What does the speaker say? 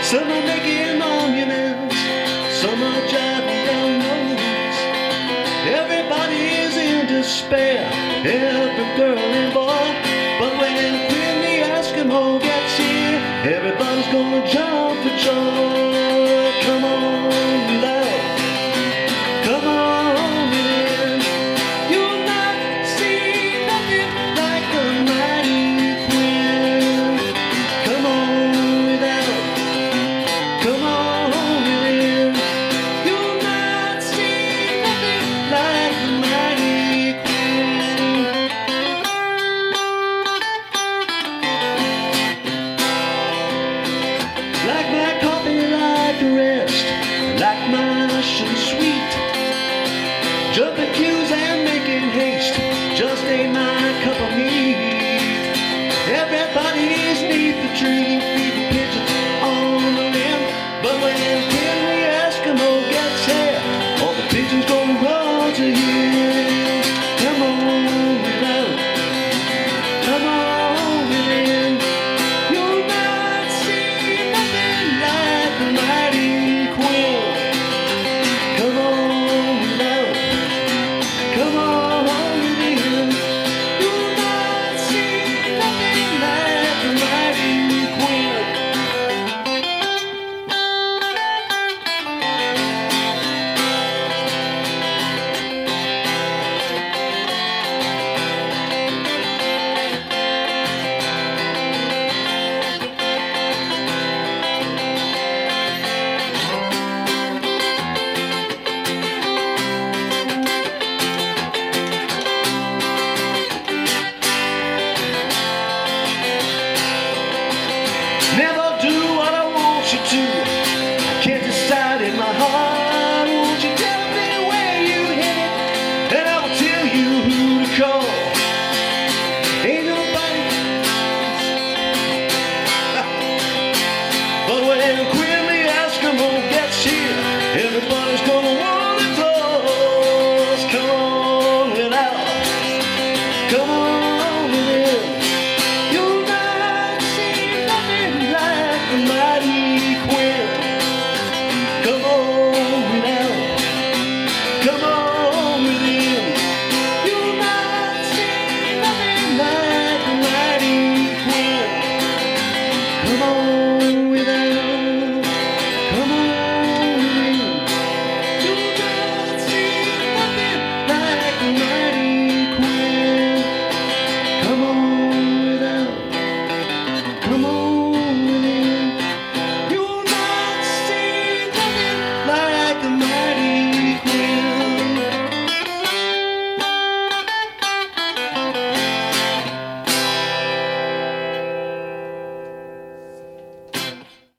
Some are making monuments, some are driving down roads. Everybody is in despair, every girl and boy. But when Queen the Eskimo gets here, everybody's gonna jump for joy. Come on, love, come on in. You'll not see nothing like the mighty Queen. Come on out, come on in. You'll not see nothing like the mighty Queen. Like my coffee, like the rest, like my sugar sweet. Jumping queues and making haste just ain't my cup of meat. Everybody's neath the tree.